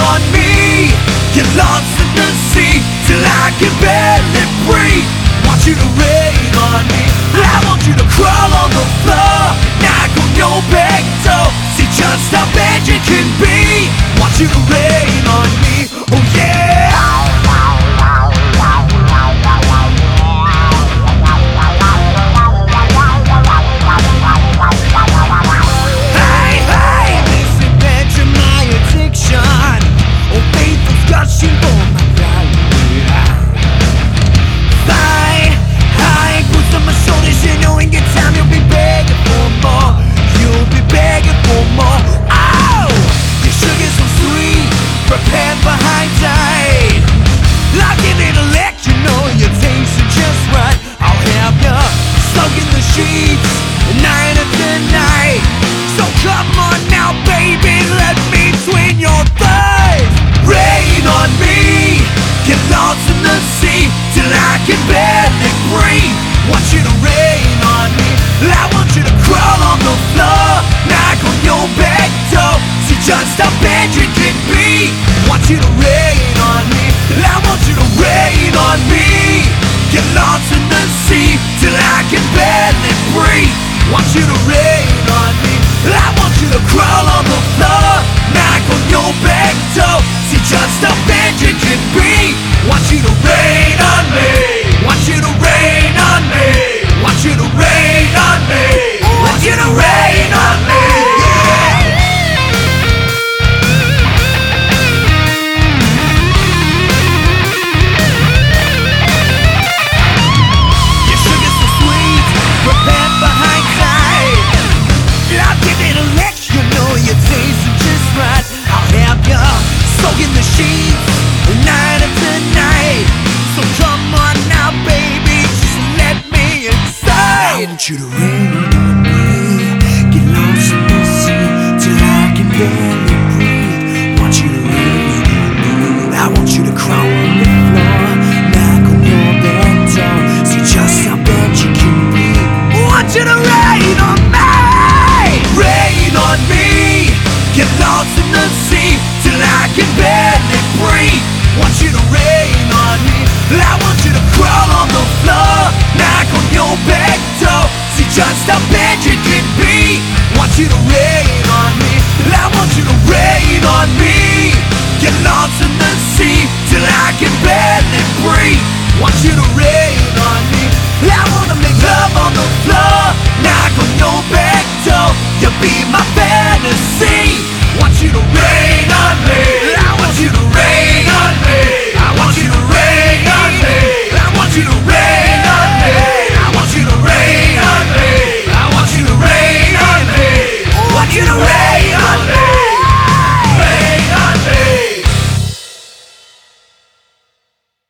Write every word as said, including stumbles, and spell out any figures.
on me. Get lost in the sea till I can barely breathe. Want you to rain on me. I want you to crawl on the floor, knock on your back door, see just how bad you can be. Want you to rain on me. Oh yeah. Night after night. So come on now, baby, let me twin your thighs. Rain on me. Get lost in the sea till I can barely breathe. Want you to rain on me. I want you to crawl on the floor, knock on your back door, see just how bad you can be. Want you to rain on me. I want you to rain on me. Get lost in the sea till I can barely breathe. Want you to rain on me. I want you to crawl on the floor, knock on your back door, see just how bad you can be. Want you to rain on me. Want you to rain on me. Want you to rain on me. Want you to rain on me. In the sheets, night after night. So come on now, baby, just let me inside. I want you to rain on me. Get lost in the sea till I can barely breathe. Want you to rain on me. I want you to crawl on the floor, knock on your back door, see just how bad you can be. Want you to rain on me. Rain on me. Get lost in the sea till I can barely breathe. Want you to rain on me. I want you to crawl on the floor, knock on your back door, see just how bad you can be. Want you to rain